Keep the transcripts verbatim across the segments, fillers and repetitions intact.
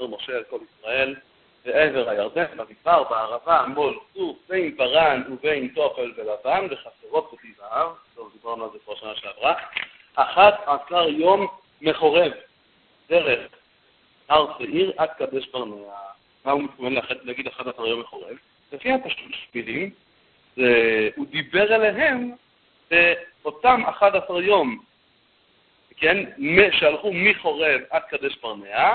משה אל כל ישראל, בעבר הירדן, במדבר, בערבה, מול, צוף, בין פרן ובין תופל ולבן, וחסרות בתי זהב, טוב, דיברנו על זה כבר שנה שעברה, אחת עשר יום מחורב, דרך הר שעיר עד קדש ברנע. מה הוא מתכוון להגיד אחת עשר יום מחורב? לפי הפשטות שמילים, הוא דיבר אליהם באותם אחד עשר יום, כן, שהלכו מחורב עד קדש ברנע,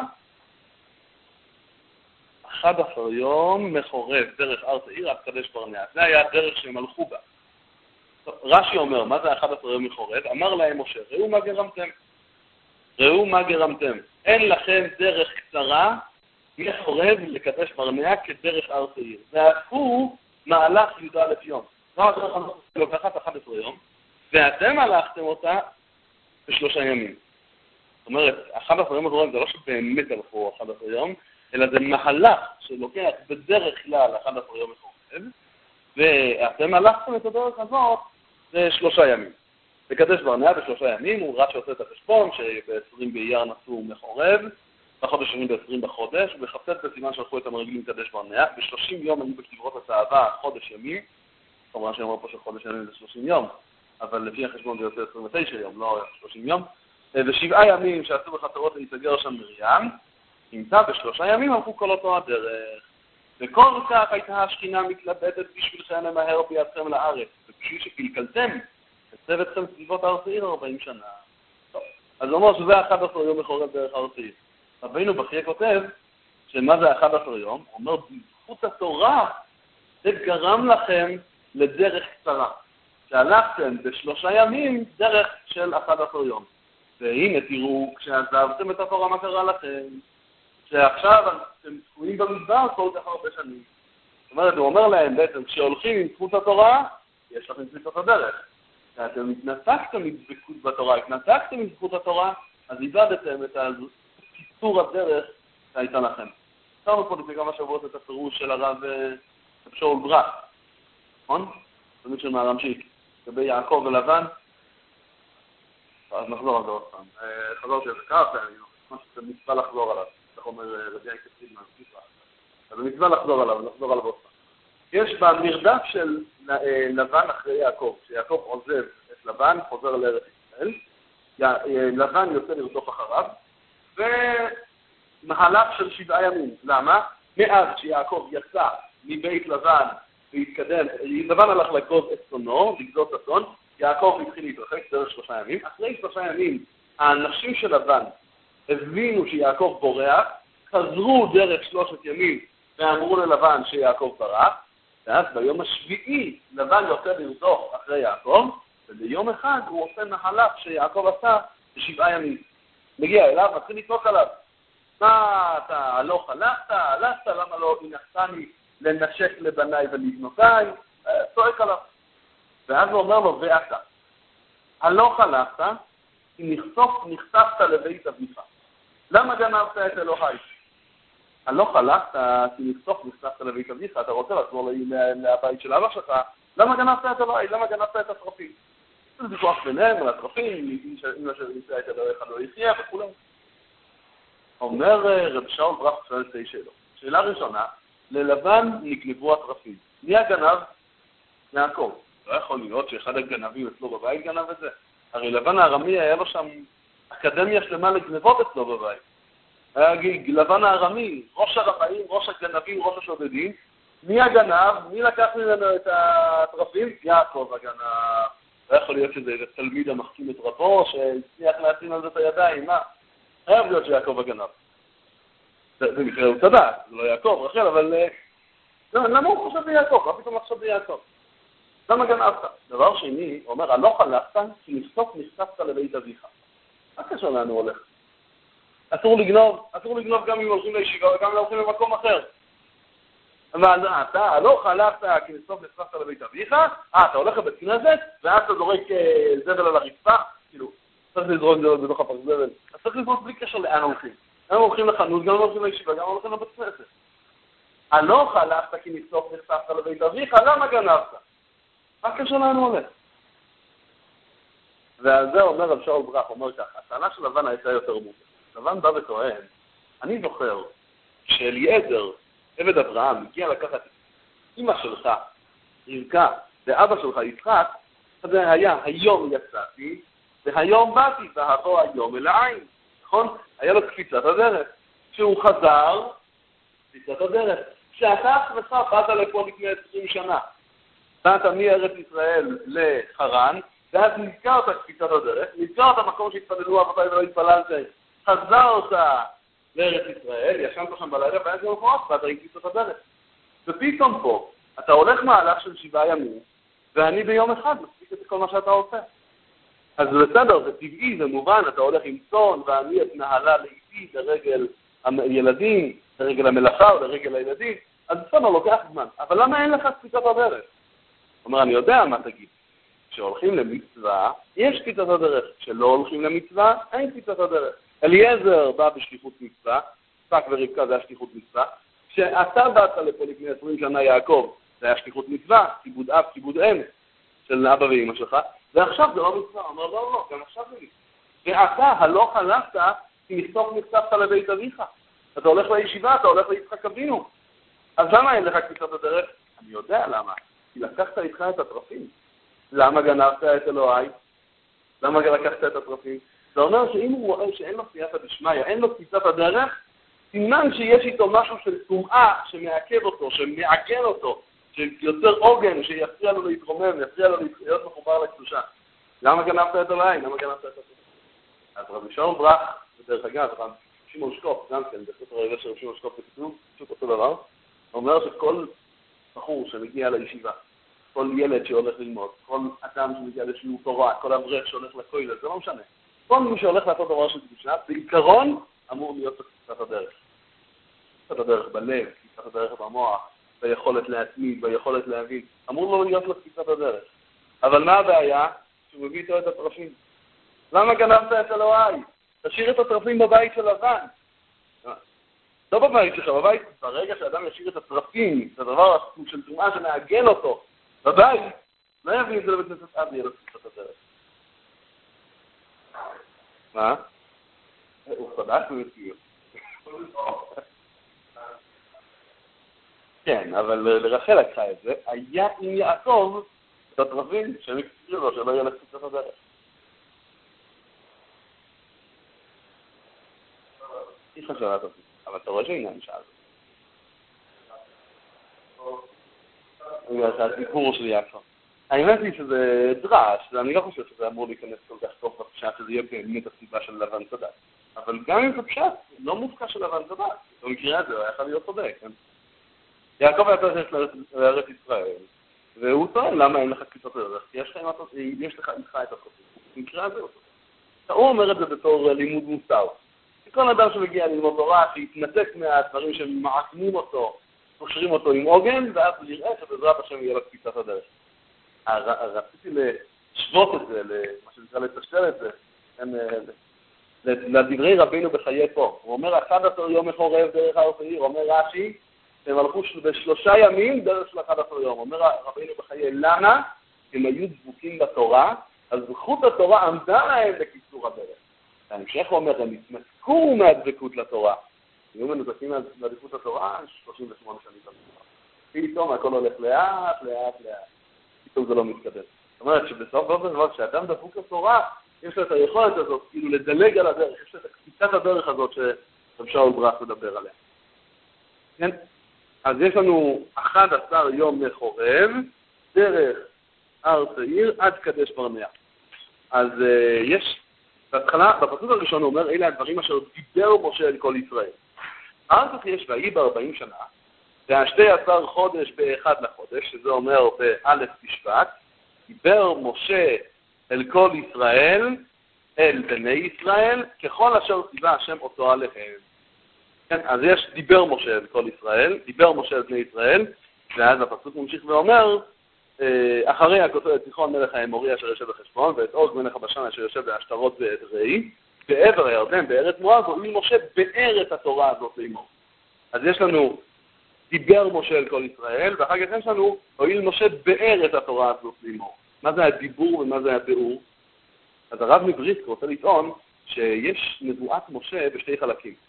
אחד עשר יום מחורב דרך הר שעיר עד קדש ברנע. זה היה הדרך שהם הלכו בה. רש"י אומר, מה זה אחד עשר יום מחורב? אמר להם משה, ראו מה גרמתם. ראו מה גרמתם. אין לכם דרך קצרה מחורב לקדש ברנע כדרך הר שעיר. ועשו מהלך י"א יום. זו הדרך הנוספת לוקחת אחד עשר יום, ואתם הלכתם אותה בשלושה ימים. זאת אומרת, אחד עשר יום מחורב זה לא שבאמת הלכו אחד עשר יום, אלא זה מהלך שלוקח בדרך כלל אחד עשר יום מחורב, ואתם הלכתם את הדרך הזאת בשלושה ימים. לקדש ברנע בשלושה ימים, הוא רק שעושה את החשבון, שב-עשרים באייר נסעו מחורב, בחודש שני ב-עשרים בחודש, ובחצת בסימן שלחו את המרגלים לקדש ברנע, ב-שלושים יום היו בקברות התאווה חודש ימים, כמובן שאומר פה שחודש ימים זה שלושים יום, אבל לפי החשבון זה יוצא עשרים ותשע יום, לא שלושים יום, ושבעה ימים שעשו בחצרות להיסגר שם מרים, נמצא בשלושה ימים הלכו כל אותו הדרך. וכל כך הייתה השכינה מתלבטת בשבילכם למהר בידכם לארץ, ובשביל שקלקלתם, הצוותכם סביבות הר שעיר ארבעים שנה. טוב, אז הוא אומר שזה אחד עשר יום מחורב דרך הר שעיר. רבינו בחייה כותב שמה זה אחד עשר יום? הוא אומר, בזכות התורה זה גרם לכם לדרך קצרה. שהלכתם בשלושה ימים דרך של אחד עשר יום. והנה תראו, כשעזבתם את התורה מה קרה לכם? שעכשיו אתם תקועים במדבר כל כך הרבה שנים. זאת אומרת, הוא אומר להם בעצם, כשהולכים עם זכות התורה, יש לכם זכות הדרך. כשאתם התנתקתם מדבקות בתורה, התנתקתם מזכות התורה, אז איבדתם את קיצור הדרך שהייתה לכם. שמנו פה לפני כמה שבועות את הפירוש של הרב שאול ברק, נכון? תמיד של מהרמשיק, לגבי יעקב ולבן. אז נחזור על זה עוד פעם. חזרתי על זה כמה פעמים, זה מצווה לחזור עליו. כך אומר רבי יעקב סידמן, אז זה מצווה לחזור עליו, נחזור עליו עוד פעם. יש במרדף של לבן אחרי יעקב, שיעקב עוזב את לבן, חוזר לארץ ישראל, לבן יוצא לרדוף אחריו, ומהלך של שבעה ימים. למה? מאז שיעקב יצא מבית לבן והתקדם, לבן הלך לגוז את צונו, לגזוז את הצאן, יעקב התחיל להתרחק דרך שלושה ימים. אחרי שלושה ימים, האנשים של לבן הבינו שיעקב בורח, חזרו דרך שלושת ימים ואמרו ללבן שיעקב ברח, ואז ביום השביעי לבן יוצא לרדוף אחרי יעקב, וביום אחד הוא עושה מהלך שיעקב עשה בשבעה ימים. מגיע אליו, מתחיל לתמוך עליו. מה אתה הלוך הלכת, הלכת, למה לא הנחתני לנשק לבניי ולבנותיי? צועק עליו. ואז הוא אומר לו, ואתה, הלוך הלכת, כי נחשוף נחשפת לבית אביך. למה גנבת את אלוהי? הלוך הלכת, כי נחשוף נחשפת לבית אביך, אתה רוצה לחזור לבית של אבא שלך, למה גנבת את אלוהי? למה גנבת את הטרפים? זה ויכוח ביניהם על הטרפים, אם אשר ימצא את אלוהיך לא יחיה וכו'. אומר רב שאול ברק שואל שתי שאלות. שאלה ראשונה, ללבן נגנבו הטרפים. מי הגנב? יעקב. לא יכול להיות שאחד הגנבים אצלו בבית גנב את זה. הרי לבן הארמי היה לו שם אקדמיה שלמה לגנבות אצלו בבית. היה לבן הארמי, ראש הרמאים, ראש הגנבים, ראש השודדים. מי הגנב? מי לקח ממנו את הטרפים? יעקב הגנב. לא יכול להיות שזה תלמיד המחכים את רבו, שהצליח להשים על זה את הידיים. מה? חייב להיות שיעקב הגנב. זה מקרה הוא צדק, זה לא יעקב, רחל, אבל למה הוא חושב ביעקב? מה פתאום לחשוב ביעקב? למה גנבת? דבר שני, הוא אומר, הלוך הלכת, כי נסתוף נחשפת לבית אביך. מה קשר לאן הוא הולך? אסור לגנוב, אסור לגנוב גם אם הולכים לישיבה וגם אם הולכים למקום אחר. אבל אתה, הלוך הלכת, כי נסתוף נחשפת לבית אביך, אה, אתה הולך לבית כנסת, ואז אתה זורק זבל על הרצפה, כאילו, צריך לזרוק בתוך הפרק זבל. אז צריך לזרוק בלי קשר לאן הולכים. גם הולכים לחנות, גם הולכים לישיבה, גם הולכים לבית כנסת. הלוך הלכת, כי נסתוף נחשפת לבית אביך, למה גנבת? מה קשר לאן הוא הולך? ועל זה אומר רב שאול ברק, אומר ככה, הטענה של לבן הייתה יותר מובנת. לבן בא וטוען, אני זוכר כשאליעזר, עבד אברהם, הגיע לקחת את אמא שלך, רבקה, ואבא שלך, יצחק, זה היה היום יצאתי, והיום באתי, והבוא היום אל העין. נכון? היה לו קפיצת הדרך. כשהוא חזר, קפיצת הדרך. כשאתה עצמך באת לפה לפני עשרים שנה, באת מארץ ישראל לחרן, ואז נזכרת קפיצת הדרך, נזכרת המקום שהתפללו אבותיי ולא התפללתם, חזרת לארץ ישראל, ישנת שם בלילה, ואז זה מפורט, באת עם קפיצת הדרך. ופתאום פה, אתה הולך מהלך של שבעה ימים, ואני ביום אחד מספיק את כל מה שאתה עושה. אז בסדר, זה טבעי, זה מובן, אתה הולך עם צאן, ואני את נהלה לאיתי לרגל הילדים, לרגל המלאכה או לרגל הילדים, אז בסדר, לוקח זמן. אבל למה אין לך קפיצת הדרך? זאת אומרת, אני יודע מה תגיד. כשהולכים למצווה, יש קפיצת הדרך. כשלא הולכים למצווה, אין קפיצת הדרך. אליעזר בא בשליחות מצווה, יצחק ורבקה זה היה שליחות מצווה. כשאתה באת לפה לפני עשרים שנה יעקב, זה היה שליחות מצווה, כיבוד אב, כיבוד אם, של אבא ואמא שלך, ועכשיו זה לא מצווה. אומר, לא, לא, גם עכשיו זה מצווה. ואתה, הלא חלפת, כי מסוף נחשפת לבית אביך. אתה הולך לישיבה, אתה הולך ליצחק אבינו. אז למה אין לך קפיצת הדרך? אני יודע למה. כי לקחת איתך את הטרפים. למה גנבת את אלוהי? למה לקחת את הטרפים? זה אומר שאם הוא רואה שאין לו סייעתא דשמיא, אין לו קפיצת הדרך, סימן שיש איתו משהו של טומאה שמעכב אותו, שמעגן אותו, שיוצר עוגן, שיפריע לו להתרומם, יפריע לו להיות מחובר לקדושה. למה גנבת את אלוהי? למה גנבת את הטרפים? אז רבי שאול ברח, בדרך אגב, רבי שמעון שקוף, גם כן, בספר הרגע של רבי שמעון שקוף בכתוב, פשוט אותו דבר, אומר שכל בחור שמגיע לישיבה, כל ילד שהולך ללמוד, כל אדם שמגיע לשיעור תורה, כל אברך שהולך לכולל, זה לא משנה. כל מי שהולך לעשות דבר של קדושה, בעיקרון אמור להיות בקפיצת הדרך. קפיצת הדרך בלב, קפיצת הדרך במוח, ביכולת להתמיד, ביכולת להבין. אמור לו להיות בקפיצת הדרך. אבל מה הבעיה? שהוא מביא איתו את הטרפים. למה גנבת את אלוהי? תשאיר את הטרפים בבית של לבן. לא בבית שלך, בבית, ברגע שאדם ישאיר את הטרפים, זה דבר של תרומה שמעגן אותו, בבית, לא יביא את זה לבית כנסת עד יהיה לו קפיצת הדרך. מה? הוא חדש ומציאות. כן, אבל לרחל לקחה את זה, היה עם יעקב את הטרפים שהם הקפיצו לו שלא יהיה לו קפיצת הדרך. היא חשבה את הטרפים. אבל אתה רואה שעניין שאל. בגלל שהסיפור של יעקב. האמת היא שזה דרש, ואני לא חושב שזה אמור להיכנס כל כך טוב בפשט, שזה יהיה באמת הסיבה של לבן צדק. אבל גם אם זה פשט, לא מופקע של לבן צדק. במקרה הזה הוא היה יכול להיות צודק. יעקב היה צריך לארץ ישראל, והוא טוען למה אין לך קפיצת הדרך, כי יש לך איתך את הטרפים. במקרה הזה הוא טוען. הוא אומר את זה בתור לימוד מוסר. כל אדם שמגיע ללמוד תורה, שיתנתק מהדברים שמעקמים אותו, קושרים אותו עם עוגן, ואז הוא יראה שבעזרת השם יהיה לו קפיצת הדרך. רציתי לשבות את זה, מה שנקרא לטשטל את זה, לדברי רבינו בחיי פה. הוא אומר, אחד עשר יום מחורב דרך הר שעיר, אומר רש"י, הם הלכו בשלושה ימים דרך של אחד עשר יום. אומר רבינו בחיי, למה? הם היו דבוקים בתורה, אז זכות התורה עמדה להם בקיצור הדרך. ההמשך אומר, הם התנתקו מהדבקות לתורה. היו מנותקים מהדבקות לתורה, שלושים ושמונה שנים לתורה. פתאום הכל הולך לאט, לאט, לאט. פתאום זה לא מתקדם. זאת אומרת שבסוף לא דבר, כשאדם דבוק לתורה, יש לו את היכולת הזאת, כאילו לדלג על הדרך, יש לו את הקפיצת הדרך הזאת שרב שאול ברח לדבר עליה. כן? אז יש לנו אחד עשר יום מחורב, דרך הר שעיר עד קדש ברנע. אז uh, יש... בהתחלה, בפסוק הראשון הוא אומר, אלה הדברים אשר דיבר משה אל כל ישראל. אחר כך יש ויהי בארבעים שנה, והשתי עשר חודש באחד לחודש, שזה אומר באלף תשבט, דיבר משה אל כל ישראל, אל בני ישראל, ככל אשר ציווה השם אותו עליהם. כן, אז יש דיבר משה אל כל ישראל, דיבר משה אל בני ישראל, ואז הפסוק ממשיך ואומר, אחרי הכותב את סיחון מלך האמורי אשר יושב בחשבון, ואת עוג מלך הבשן אשר יושב בהשתרות באדרעי, בעבר הירדן, בארץ מואב, ואם משה באר את התורה הזאת לאמור. אז יש לנו דיבר משה אל כל ישראל, ואחר כך יש לנו, הואיל משה באר את התורה הזאת לאמור. מה זה הדיבור ומה זה הביאור? אז הרב מבריסק רוצה לטעון שיש נבואת משה בשתי חלקים.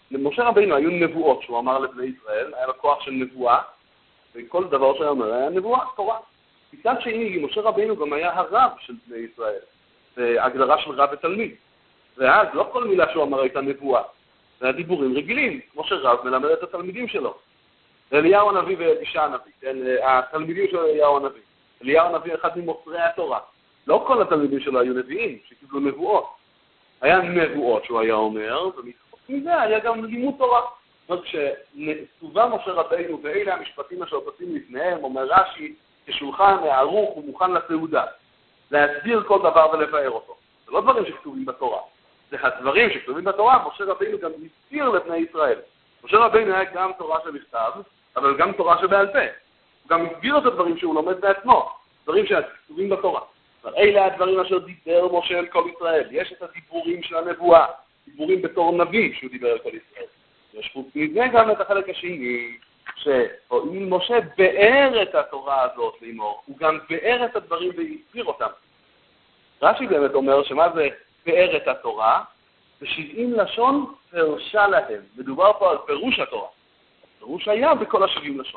למשה רבינו היו נבואות שהוא אמר לבני ישראל, היה לו כוח של נבואה, וכל דבר שהוא אומר היה נבואה, תורה. מצד שני, משה רבינו גם היה הרב של בני ישראל, בהגדרה של רב ותלמיד. ואז לא כל מילה שהוא אמר הייתה נבואה, זה היה דיבורים רגילים, כמו שרב מלמד את התלמידים שלו. אליהו הנביא ואלישע הנביא, כן? התלמידים של אליהו הנביא. אליהו הנביא אחד ממוסרי התורה. לא כל התלמידים שלו היו נביאים, שקיבלו נבואות. היה נבואות שהוא היה אומר, ומזה היה גם לימוד תורה. זאת אומרת, כשסובה משה רבינו ואלה המשפטים אשר עושים לפניהם, אומר רש"י, כשולחן ערוך ומוכן לתעודה, להסביר כל דבר ולבאר אותו. זה לא דברים שכתובים בתורה. זה הדברים שכתובים בתורה, משה רבינו גם הסביר לבני ישראל. משה רבינו היה גם תורה שבכתב, אבל גם תורה שבעל פה. הוא גם הסביר את הדברים שהוא לומד בעצמו, דברים שכתובים בתורה. אלה הדברים אשר דיבר משה אל כל ישראל. יש את הדיבורים של הנבואה, דיבורים בתור נביא שהוא דיבר אל כל ישראל. יש חוץ מזה גם את החלק השני, שהואיל משה באר את התורה הזאת לאמור, הוא גם באר את הדברים והסביר אותם. רש"י באמת אומר שמה זה באר את התורה? בשבעים לשון פרשה להם. מדובר פה על פירוש התורה. פירוש היה בכל השבעים לשון.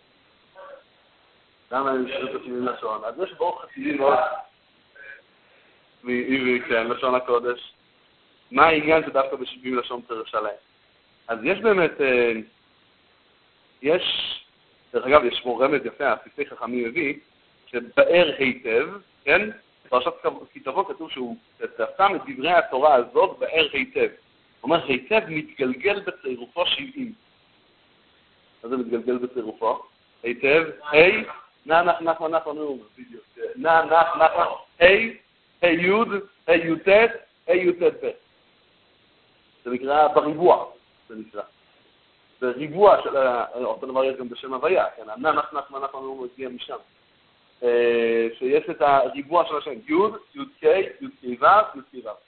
למה הם שרים את השבעים לשון? אז יש בו חסידים מאוד מעברי, כן, לשון הקודש. מה העניין שדווקא בשבעים לשון פרשה להם? אז יש באמת, יש, דרך אגב, יש פה רמז יפה, הסיפי חכמים מביא, שבאר היטב, כן? פרשת כתבו כתוב שהוא שם את דברי התורה הזאת באר היטב. הוא אומר, היטב מתגלגל בצירופו שבעים. מה זה מתגלגל בצירופו? היטב, היי, נע נח נח נח נח בדיוק. נע נח נח נח, היי, היי יוד, היי יוטט, היי יוטט ב'. זה נקרא בריבוע, זה נקרא. זה ריבוע של, אותו דבר יש גם בשם הוויה, כן? נע נח נח נח נח מגיע משם. שיש את הריבוע של השם, יוד, יוד קי, יוד קי וו, יוד קי וו.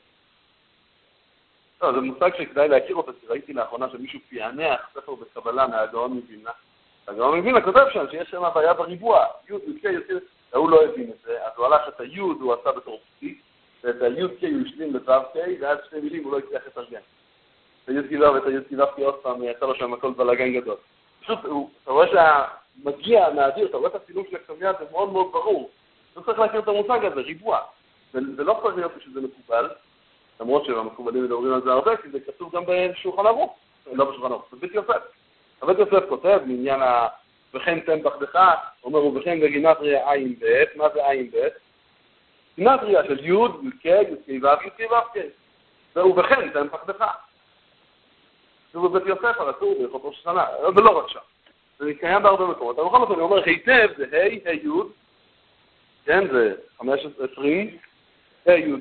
לא, זה מושג שכדאי להכיר אותו, כי ראיתי לאחרונה שמישהו פענח ספר בקבלה מהגאון מווילנה. הגאון מווילנה כותב שם שיש שם הוויה בריבוע, יוד, יוד קי, יוד קי, הוא לא הבין את זה, אז הוא הלך את היוד, הוא עשה בתור פסיק, ואת היוד קי הוא השלים בוו קי, ואז שתי מילים הוא לא הצליח לתרגם. את היוד קי וו ואת היוד קי וו קי עוד פעם, יצא לו שם הכל בלגן גדול. פשוט, אתה רואה שהמגיע, מהאדיר, אתה רואה את הצילום של הכתביה, זה מאוד מאוד ברור. לא צריך להכיר את המושג הזה, ריבוע. זה לא צריך להיות שזה מקובל, למרות שהמקובלים מדברים על זה הרבה, כי זה כתוב גם בשולחן ערוך, לא בשולחן ערוך, זה בית יוסף. הבית יוסף כותב מעניין ה... וכן תן פחדך, אומר הוא וכן בגימטריה עין ב', מה זה עין ב'? גימטריה של יוד, יוד קי, יוד קי וו, יוד קי וו קי. והוא וכן תן פחדך. זה בבית יוסף הרצור ביכות ראש השנה, ולא רק שם. זה קיים בהרבה מקומות. אבל בכל זאת אני אומר, היטב זה היי, היי יוד, כן, זה חמש עשרה עשרים, היי יוד,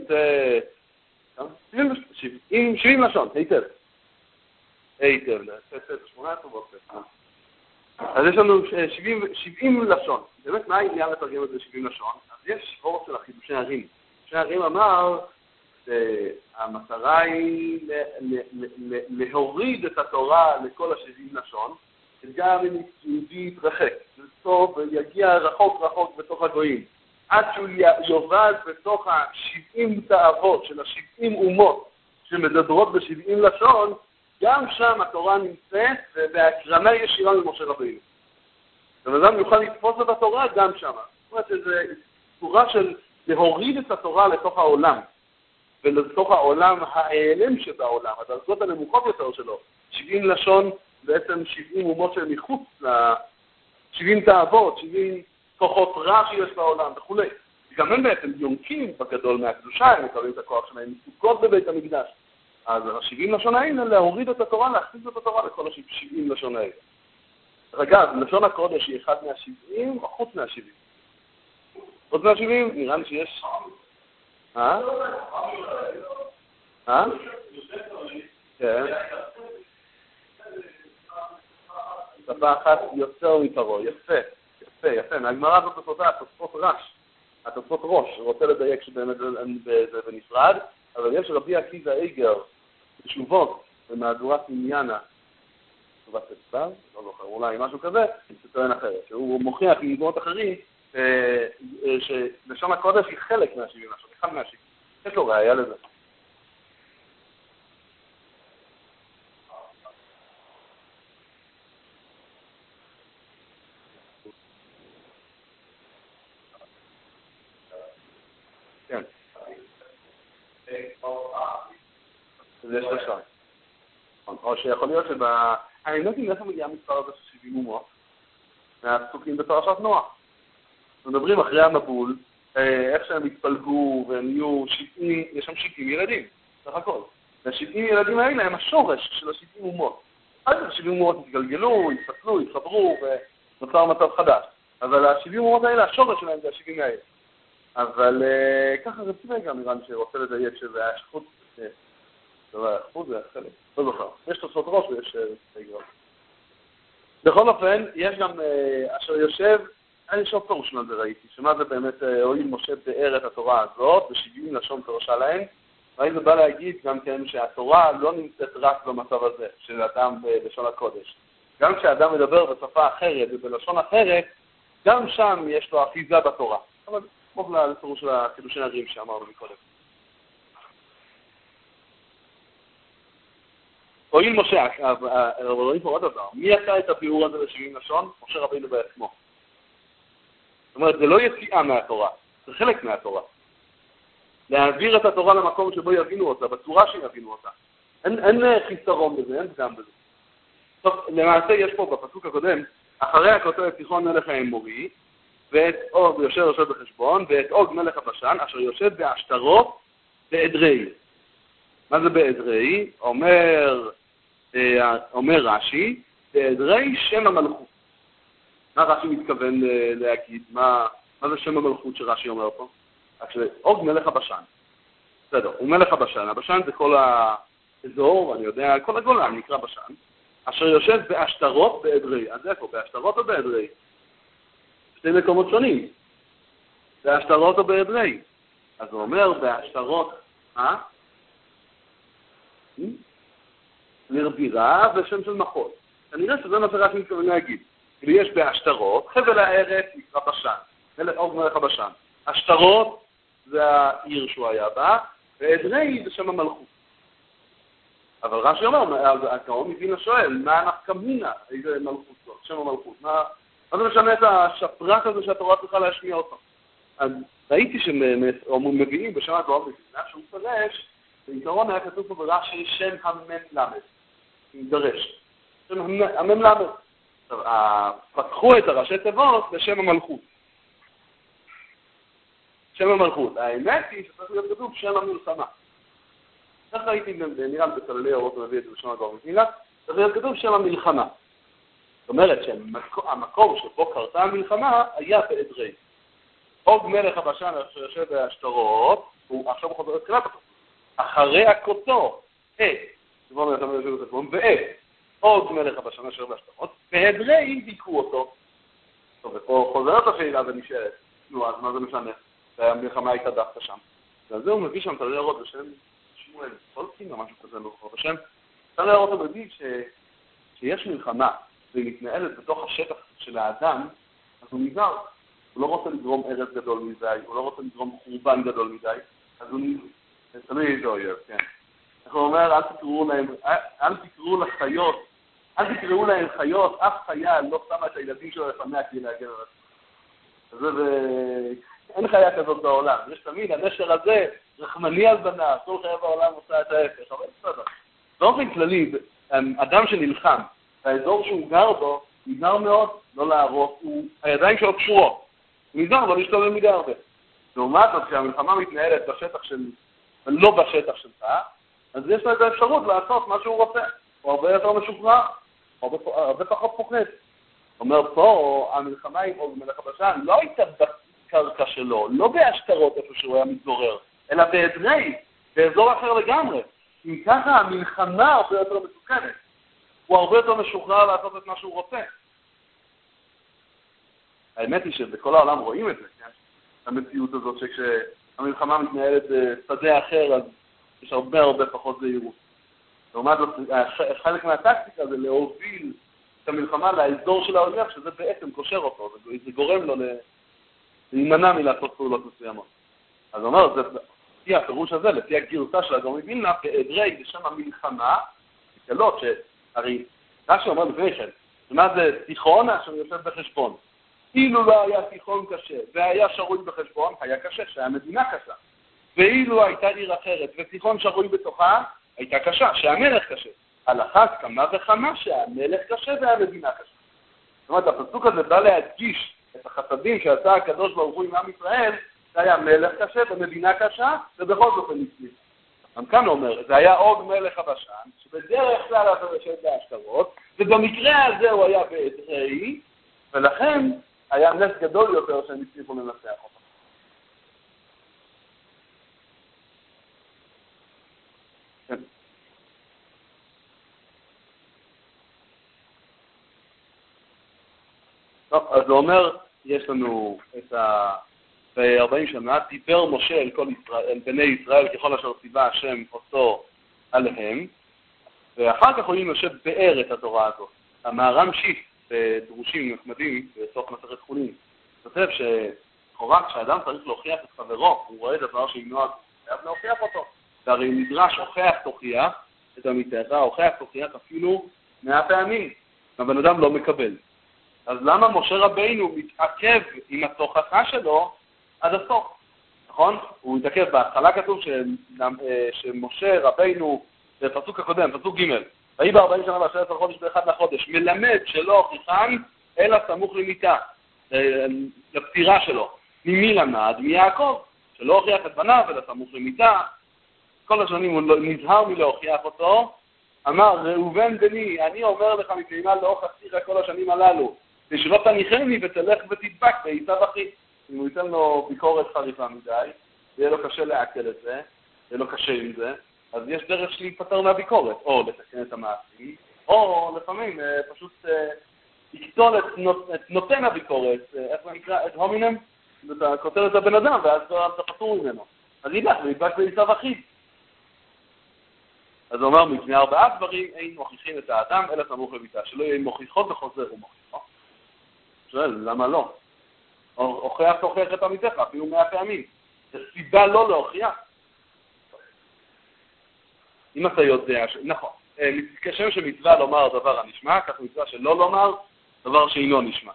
שבעים לשון, היטב. היטב, שמונה עשרה ועופת. אז יש לנו שבעים לשון. באמת, מה העניין לתרגם את זה שבעים לשון? אז יש אור של החידושי הרים. חידושי הרים אמר שהמטרה היא להוריד את התורה לכל השבעים לשון, שגם אם יהודי יתרחק, לסוף ויגיע רחוק רחוק בתוך הגויים, עד שהוא יובד בתוך ה-שבעים תאוות של ה-שבעים אומות שמדברות ב-שבעים לשון, גם שם התורה נמצאת ובהקרנה ישירה ממשה רבינו. ובאדם יוכל לתפוס את התורה גם שם. זאת אומרת שזו צורה של להוריד את התורה לתוך העולם, ולתוך העולם העלם שבעולם, הדרגות הנמוכות יותר שלו. שבעים לשון, בעצם שבעים אומות של מחוץ ל-שבעים תאוות, שבעים כוחות רע שיש בעולם וכו'. גם הם בעצם יונקים בגדול מהקדושה, הם מקבלים את הכוח שלהם, מסוכות בבית המקדש. אז ה-שבעים לשון האלה, להוריד את התורה, להכניס את התורה לכל ה-שבעים לשון האלה. אגב, לשון הקודש היא אחד מה-שבעים או חוץ מה-שבעים? חוץ מה-שבעים? נראה לי שיש... אה? אה? כן. שפה אחת יוצר מפרו, יפה, יפה, יפה. מהגמרא הזאת תוצאה, התוספות רש, התוספות ראש, רוצה לדייק שבאמת זה בנפרד, אבל יש רבי עקיבא איגר, תשובות במהדורת עניינה, תשובת תצבב, לא זוכר, אולי משהו כזה, שטוען אחרת, שהוא מוכיח מגמרות אחרים, שלשון הקודש היא חלק מהשבעים, אחד מהשבעים. יש לו ראייה לזה. זה יש לשון. או שיכול להיות שבה... אני לא יודעת אם מגיע מספר הזה של שבעים אומות, מהפסוקים בפרשת נוח. מדברים אחרי המבול, איך שהם התפלגו והם יהיו שבעים, יש שם שבעים ילדים, סך הכל. והשבעים ילדים האלה הם השורש של השבעים אומות. אז השבעים אומות התגלגלו, התפצלו, התחברו ונוצר מצב חדש. אבל השבעים אומות האלה, השורש שלהם זה השבעים האלה. אבל ככה זה פני גם נראה לי שרוצה לדייק שזה היה שחוט, זה לא היה שחוט, זה היה חלק, לא זוכר. יש תוספות ראש ויש תגרות. בכל אופן, יש גם אשר יושב, אני שוב פירוש מה זה ראיתי, שמה זה באמת הואיל משה תיאר את התורה הזאת, ושבעים לשון פירושה להן, והאם זה בא להגיד גם כן שהתורה לא נמצאת רק במצב הזה, של אדם בלשון הקודש. גם כשאדם מדבר בשפה אחרת ובלשון אחרת, גם שם יש לו אחיזה בתורה. אבל כמו לפירוש של החידושי נרים שאמרנו מקודם. הואיל משה, אבל רואים פה עוד דבר, מי עשה את הביאור הזה ל-שבעים לשון? משה רבינו בעצמו. זאת אומרת, זה לא יציאה מהתורה, זה חלק מהתורה. להעביר את התורה למקום שבו יבינו אותה, בצורה שיבינו אותה. אין, אין חיסרון בזה, אין פגם בזה. טוב, למעשה יש פה בפסוק הקודם, אחרי הכותב סיחון מלך האמורי, ואת אוג יושב יושב בחשבון, ואת אוג מלך הבשן, אשר יושב בעשתרות באדרי. מה זה באדרי? אומר, אומר רש"י, באדרי שם המלכות. מה רש"י מתכוון להגיד? מה, מה זה שם המלכות שרש"י אומר פה? אוג מלך הבשן. בסדר, הוא מלך הבשן. הבשן זה כל האזור, אני יודע, כל הגולן נקרא בשן, אשר יושב בעשתרות באדרי. אז איפה? בעשתרות או באדרי? שתי מקומות שונים. בעשתרות או באדרי. אז הוא אומר בעשתרות, אה? עיר בירה ושם של מחוז. כנראה שזה מה שרש"י מתכוון להגיד. יש בעשתרות, חבל הארץ נקרא בשן. אוג מלך הבשן. עשתרות זה העיר שהוא היה בה, ואדרי זה שם המלכות. אבל רש"י אומר, הגאון מווילנה שואל, מה נפקא מינה, איזה מלכות זאת, שם המלכות, מה, מה זה משנה את השפרק הזה שהתורה צריכה להשמיע אותו? אז ראיתי שמביאים בשם הגאון מווילנה, שהוא פרש, בעיקרון היה כתוב פה ברש"י שם המם למד, דרש, שם המם למד. עכשיו, פתחו את הראשי תיבות בשם המלכות. שם המלכות. האמת היא שצריך להיות כתוב שם המלחמה. כך ראיתי גם, נראה לי בצללי אורות מביא את זה בשם הגאון מווילנה, צריך להיות כתוב שם המלחמה. זאת אומרת שהמקום שבו קרתה המלחמה היה באדרי. אוג מלך הבשן אשר יושב בעשתרות, הוא עכשיו הוא חוזר את תחילת אותו. אחרי הכותו, את, שבו מלך המלך יושב בתחום, ואת, אוג מלך הבשן אשר בעשתרות, באדרי דיכאו אותו. טוב, ופה חוזרת השאלה ונשארת. נו, אז מה זה משנה? והמלחמה הייתה דווקא שם. ועל זה הוא מביא שם תלוי אורות בשם שמואל סולקין או משהו כזה לא זוכר בשם. תלוי אורות הוא מביא ש... שיש מלחמה והיא מתנהלת בתוך השטח של האדם, אז הוא נזהר. הוא לא רוצה לגרום ארץ גדול מדי, הוא לא רוצה לגרום חורבן גדול מדי, אז הוא נזהר. תלוי איזה אויב, כן. אנחנו אומר, אל תקראו להם, אל תקראו לחיות, אל תקראו להם חיות, אף חיה לא שמה את הילדים שלו לפניה כדי להגן על עצמו. אז זה... אין חיה כזאת בעולם. יש תמיד, הנשר הזה, רחמני על בנה, כל חיה בעולם עושה את ההפך. אבל בסדר. באופן כללי, אדם שנלחם, האזור שהוא גר בו, נזהר מאוד לא להרוס, הידיים שלו קשורות. הוא נזהר לא להשתולל מדי הרבה. לעומת זאת, כשהמלחמה מתנהלת בשטח של, ולא בשטח שלך, אז יש לו את האפשרות לעשות מה שהוא רוצה. הוא הרבה יותר משוחרר, הוא הרבה פחות פוחד. אומר פה, המלחמה עם אוג מלך הבשן לא הייתה קרקע שלו, לא בעשתרות איפה שהוא היה מתגורר, אלא באדרי, באזור אחר לגמרי. אם ככה המלחמה הרבה יותר מסוכנת, הוא הרבה יותר משוחרר לעשות את מה שהוא רוצה. האמת היא שבכל העולם רואים את זה, כן? המציאות הזאת שכשהמלחמה מתנהלת בשדה אחר, אז יש הרבה הרבה פחות זהירות. לעומת זאת, חלק מהטקטיקה זה להוביל את המלחמה לאזור של האויב, שזה בעצם קושר אותו, זה גורם לו להימנע מלעשות פעולות מסוימות. אז הוא אומר, לפי הפירוש הזה, לפי הגרסה של הגאון מווילנה, באדרי בשם המלחמה, לגלות שהרי, מה שאומר לפני כן, מה זה תיכון אשר יושב בחשבון? אילו לא היה תיכון קשה והיה שרוי בחשבון, היה קשה, שהיה מדינה קשה. ואילו הייתה עיר אחרת, וסיחון שרוי בתוכה, הייתה קשה, שהמלך קשה. על אחת כמה וכמה שהמלך קשה והמדינה קשה. זאת אומרת, הפסוק הזה בא להדגיש את החסדים שעשה הקדוש ברוך הוא עם עם ישראל, זה היה מלך קשה ומדינה קשה, ובכל זאת הם הצליחו. גם כאן אומר, זה היה עוג מלך הבשן, שבדרך כלל היה בשבת בהשטרות, ובמקרה הזה הוא היה באדרעי, ולכן היה נס גדול יותר שהם הצליחו לנסח אותו. כן. טוב, אז הוא אומר, יש לנו את ה... ב-ארבעים שנה, דיבר משה אל כל ישראל, אל בני ישראל ככל אשר ציווה השם אותו עליהם, ואחר כך רואים משה באר את התורה הזאת. המהר"ם שיף בדרושים נחמדים בסוף מסכת חולין, כותב שכאורה כשאדם צריך להוכיח את חברו, הוא רואה דבר שאינו הוא חייב להוכיח אותו. והרי נדרש הוכח תוכיח את עמיתך, הוכח תוכיח אפילו מאה פעמים, הבן אדם לא מקבל. אז למה משה רבינו מתעכב עם התוכחה שלו עד הסוף? נכון? הוא מתעכב בהתחלה, כתוב ש... שמשה רבינו, בפסוק הקודם, פסוק ג' ויהי ב-ארבעים שנה ועשרת עשר חודש באחד לחודש, מלמד שלא הוכיחן אלא סמוך למיתה, לפטירה שלו. ממי למד? מיעקב, שלא הוכיח את בניו אלא סמוך למיתה. כל השנים הוא נזהר מלהוכיח אותו, אמר ראובן בני, אני אומר לך מפעימה לא חסיך כל השנים הללו, ושלא תניחני ותלך ותדבק בעיסב אחי. אם הוא ייתן לו ביקורת חריפה מדי, יהיה לו קשה לעכל את זה, יהיה לו קשה עם זה, אז יש דרך להיפטר מהביקורת, או לתקן את המעשים, או לפעמים פשוט לקטול את, את נותן הביקורת, איך זה נקרא? את הומינם, אתה כותל את הבן אדם, ואז אתה פטור ממנו. אז ידבק, וידבק בעיסב אחי. אז הוא אומר, מפני ארבעה דברים אין מוכיחים את האדם, אלא סמוך למיתה, שלא יהיה מוכיחו וחוזר ומוכיחו. שואל, למה לא? הוכיח תוכיח את עמיתך, אפילו מאה פעמים. זה סיבה לא להוכיח. אם אתה יודע, ש... נכון, כשם שמצווה לומר דבר הנשמע, כך מצווה שלא לומר דבר שאינו נשמע.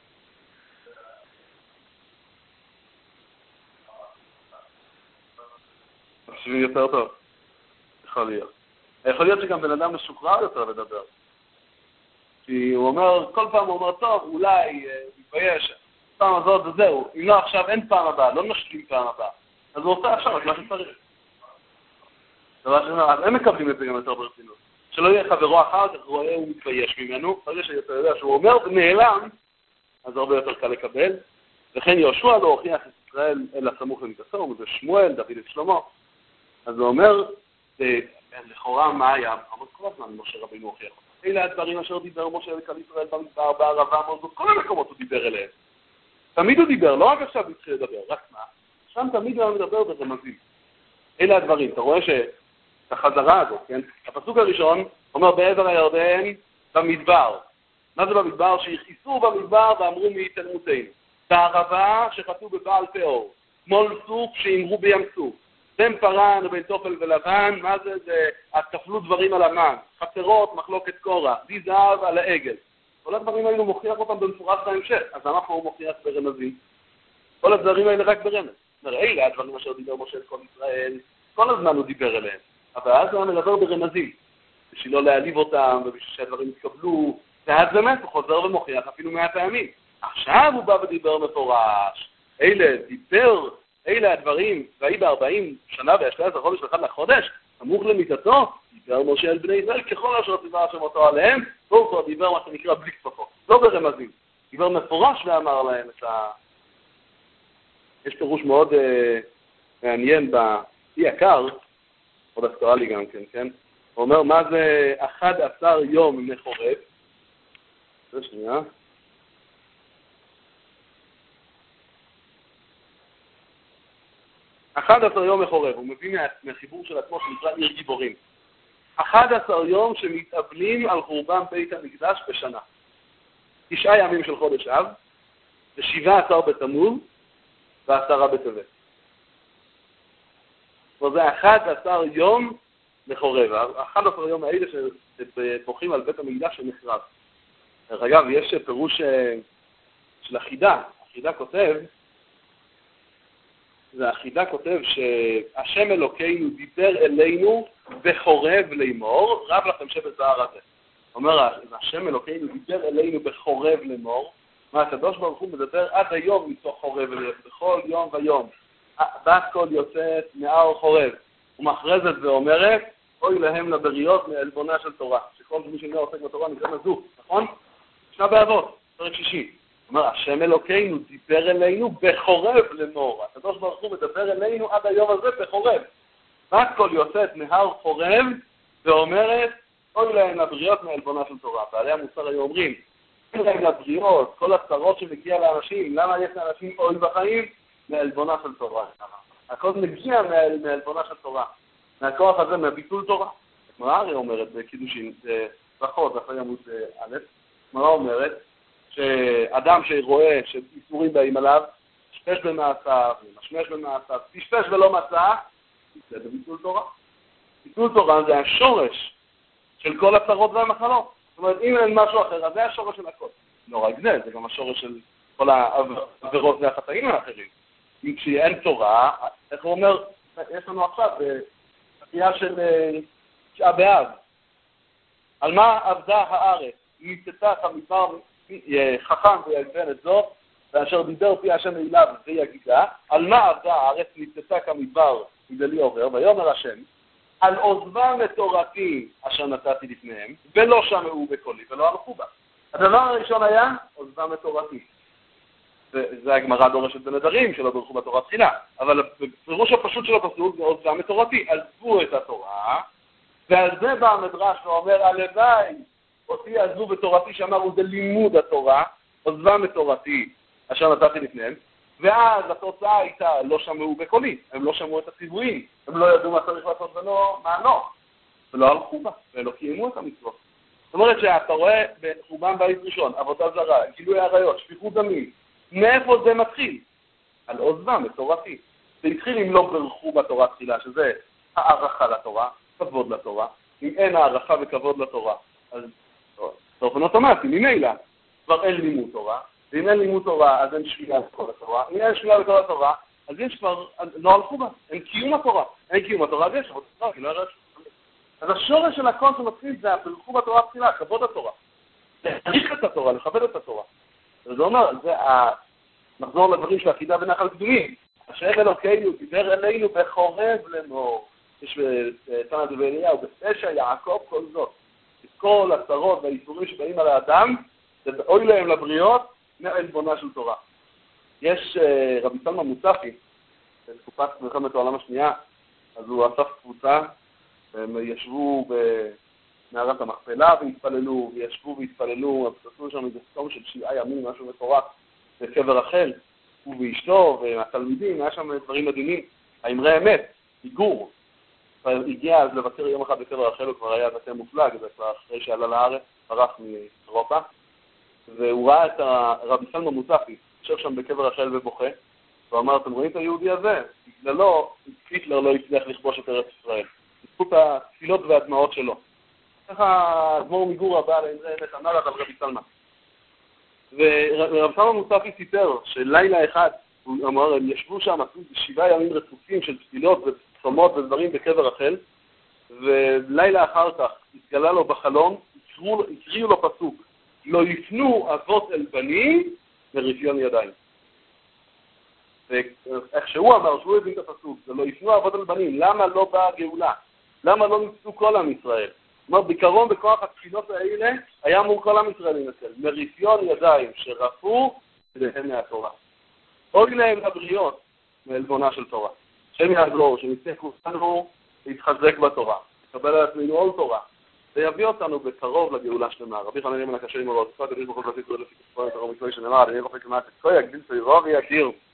חושבים יותר טוב. יכול להיות. יכול להיות שגם בן אדם משוחרר יותר לדבר. כי הוא אומר, כל פעם הוא אומר, טוב, אולי מתבייש, פעם הזאת וזהו, אם לא עכשיו אין פעם הבאה, לא נשלים פעם הבאה. אז הוא עושה עכשיו את מה שצריך. אז הם מקבלים את זה גם יותר ברצינות. שלא יהיה חברו אחר כך רואה הוא מתבייש ממנו, ברגע שאתה יודע שהוא אומר ונעלם, אז הרבה יותר קל לקבל. וכן יהושע לא הוכיח את ישראל אלא סמוך למיתתו, וזה שמואל, דוד את שלמה. אז הוא אומר, לכאורה מה היה? אבל כל הזמן משה רבינו הוכיח אותם. אלה הדברים אשר דיבר משה אל כל ישראל במדבר, בערבה, מוזות, כל המקומות הוא דיבר אליהם. תמיד הוא דיבר, לא רק עכשיו הוא התחיל לדבר, רק מה? שם תמיד הוא מדבר ברמזים. אלה הדברים, אתה רואה שאת החזרה הזאת, כן? הפסוק הראשון אומר בעבר הירדן במדבר. מה זה במדבר? שהכיסו במדבר ואמרו מי תלמותינו. בערבה שחטאו בבעל פאור. מול סוף שאמרו בים סוף. בין פרן ובין תופל ולבן, מה זה? זה התפלו דברים על המן. חצרות, מחלוקת קורא, די זהב על העגל. כל הדברים האלו מוכיח אותם במפורש בהמשך, אז למה הוא מוכיח ברמזים? כל הדברים האלה רק ברמז. נראה לי, הדברים אשר דיבר משה את כל ישראל, כל הזמן הוא דיבר אליהם, אבל אז הוא מדבר ברמזים, בשביל לא להעליב אותם ובשביל שהדברים יתקבלו, ואז באמת הוא חוזר ומוכיח אפילו מאה פעמים. עכשיו הוא בא ודיבר מפורש, אלה דיבר, אלה הדברים, והיא בארבעים שנה והשלוש עשרה חודש אחד לחודש, סמוך למיתתו, דיבר משה אל בני ישראל ככל אשר ציווה השם אותו עליהם, והוא כבר דיבר מה שנקרא בלי כפפות, לא ברמזים, דיבר מפורש ואמר להם את ה... יש פירוש מאוד uh, מעניין באי הקר, עוד אקטואלי גם כן, כן? הוא אומר מה זה אחד עשר יום מחורב, זה שנייה, אחד עשר יום מחורב, הוא מביא מהחיבור של עצמו שנקרא עיר גיבורים. אחד עשר יום שמתאבלים על חורבן בית המקדש בשנה. תשעה ימים של חודש אב, ושבעה עשר בתמוז, ועשרה בטבת. וזה אחד עשר יום לחורב. אחד עשר יום האלה שבוכים על בית המקדש שנחרב. דרך אגב, יש פירוש של החידה. החידה כותב, והחידה כותב שהשם אלוקינו דיבר אלינו בחורב לאמור, רב לכם שבט זער הזה. אומר, השם אלוקינו דיבר אלינו בחורב לאמור, מה הקדוש ברוך הוא מדבר עד היום מתוך חורב אלינו, בכל יום ויום. בת קול יוצאת מהר חורב, ומכרזת ואומרת, אוי להם לבריות מעלבונה של תורה. שכל מי שנראה עוסק בתורה נקרא נזוף, נכון? שנה באבות, פרק שישי. אומר, השם אלוקינו דיבר אלינו בחורב לאמור. הקדוש ברוך הוא מדבר אלינו עד היום הזה בחורב. בת קול יוצאת מהר חורב ואומרת, אוי להם לבריות מעלבונה של תורה. בעלי המוסר היו אומרים, אוי להם לבריות, כל הצרות שמגיע לאנשים, למה יש לאנשים אוי בחיים? מעלבונה של תורה. הכל מגיע מעלבונה של תורה. מהכוח הזה, מהביטול תורה. גמרא הרי אומרת בקידושין, ברכות, אחרי עמוד א', גמרא אומרת שאדם שרואה שאיסורים באים עליו, שפש במעשיו, משמש במעשיו, תשפש ולא מצא, זה בביטול תורה. ביטול תורה זה השורש של כל הצרות והמחלות. זאת אומרת, אם אין משהו אחר, אז זה השורש של הכל. לא רק זה, זה גם השורש של כל העבירות והחטאים האחרים. אם כשאין תורה, איך הוא אומר, יש לנו עכשיו בקריאה של תשעה באב, על מה עבדה הארץ? ניצתה המדבר חכם ויגוון את זאת, ואשר דיבר פי השם אליו ויגידה, על מה עבדה הארץ? ניצתה כמדבר מגלי עובר, ויאמר השם, על עוזבם את תורתי אשר נתתי לפניהם, ולא שמעו בקולי ולא הלכו בה. הדבר הראשון היה, עוזבם את תורתי. וזה הגמרא דורשת בנדרים, שלא דרכו בתורה תחילה. אבל בפירוש הפשוט של הפסוק זה עוזבם את תורתי. עזבו את התורה, ועל זה בא המדרש ואומר, הלוואי, אותי עזבו בתורתי, שאמרו זה לימוד התורה, עוזבם את תורתי אשר נתתי לפניהם, ואז התוצאה הייתה, לא שמעו בקולי, הם לא שמעו את הציוויים, הם לא ידעו מה צריך לעשות ולא מענוך, ולא הלכו בה, ולא קיימו את המצוות. זאת אומרת שאתה רואה בחורבן בית ראשון, עבודה זרה, גילוי עריות, שפיכות דמים, מאיפה זה מתחיל? על עוזבם את תורתי. זה התחיל אם לא ברכו בתורה תחילה, שזה הערכה לתורה, כבוד לתורה. אם אין הערכה וכבוד לתורה, אז באופן אוטומטי, ממילא, כבר אין לימוד תורה, ואם אין לימוד תורה, אז אין שמיעה בכל התורה. אם אין שמיעה בכל התורה, אז יש כבר, לא הלכו בה, אין קיום התורה. אין קיום התורה, אז יש עבודה זרה, כי לא יראה שום. אז השורש של הכל שמתחיל זה ברכו בתורה תחילה, כבוד התורה. להעריך את התורה, לכבד את התורה. זה אומר, זה ה... נחזור לדברים של החידה בנחל קדומים. השם אלוקינו דיבר אלינו בחורב לאמור. יש בתנא דבי-אליהו, בפשע יעקב כל זאת. כל הצרות והאיסורים שבאים על האדם, זה אוי להם לבריות, מעלבונה של תורה. יש רבי סלמן מוצפי, בתקופת מלחמת העולם השנייה, אז הוא אסף קבוצה, הם ישבו במערת המכפלה והתפללו, וישבו והתפללו, עשו שם איזה סתום של שבעה ימים, משהו מטורף, בקבר רחל, הוא ואשתו והתלמידים, היה שם דברים מדהימים. האמרי אמת, היגור, הגיע אז לבקר יום אחד בקבר רחל, הוא כבר היה דתי מופלג, זה כבר אחרי שעלה לארץ, פרח מאירופה, והוא ראה את רבי סלמן מוצפי, יושב שם בקבר רחל ובוכה, והוא אמר, אתם רואים את היהודי הזה? בגללו, היטלר לא הצליח לכבוש את ארץ ישראל. בזכות התפילות והדמעות שלו. ככה אדמו"ר מגור הבא לאמרי אמת אמר על רבי סלמן. ורב סלמן מוצפי סיפר שלילה אחד, הוא אמר, הם ישבו שם, עשו שבעה ימים רצופים של תפילות וצומות ודברים בקבר רחל, ולילה אחר כך התגלה לו בחלום, הקריאו לו פסוק, לא יפנו אבות אל בנים לרפיון ידיים. ואיך שהוא אמר, שהוא הבין את הפסוק, זה לא יפנו אבות אל בנים, למה לא באה הגאולה? למה לא ניסו כל עם ישראל? זאת אומרת, בעיקרון בכוח התפילות האלה היה אמור כל עם ישראל להינצל, מרפיון ידיים שרפו ידיהם מהתורה. אוי להם לבריות מעלבונה של תורה. שם יעזור, שנצא כולנו להתחזק בתורה, לקבל על עצמנו עוד תורה, ויביא אותנו בקרוב לגאולה שלמה. רבי חנניה בן הקשה עם הראש, קדוש ברוך הוא לפי ישראל לפי כספו את הרוב מקצועי שנאמר, אני לא חושב כמעט את כה יגדיל סביבו ויגדיר.